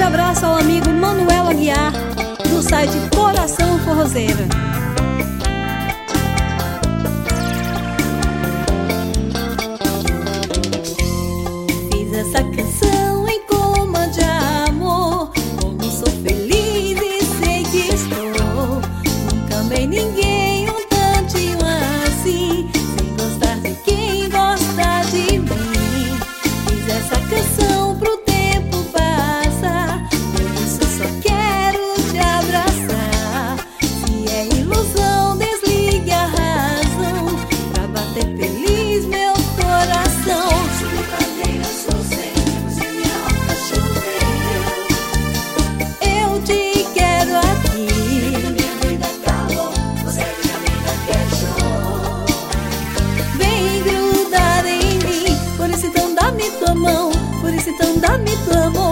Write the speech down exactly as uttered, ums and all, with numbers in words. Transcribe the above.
abraço ao amigo Manuel Aguiar, do site Coração Forrozeira. Fiz essa canção em coma de amor, como sou feliz e sei que estou. Nunca amei ninguém um tantinho assim, sem gostar de quem gosta de mim. Fiz essa canção pro tempo passar, por isso só quero te abraçar. Se é ilusão, desligue a razão, pra bater feliz meu coração. Eu te quero aqui. Minha vida calou, você é minha vida queixou. Vem grudar em mim, por isso então dá-me tua mão, por isso então dá-me tua mão.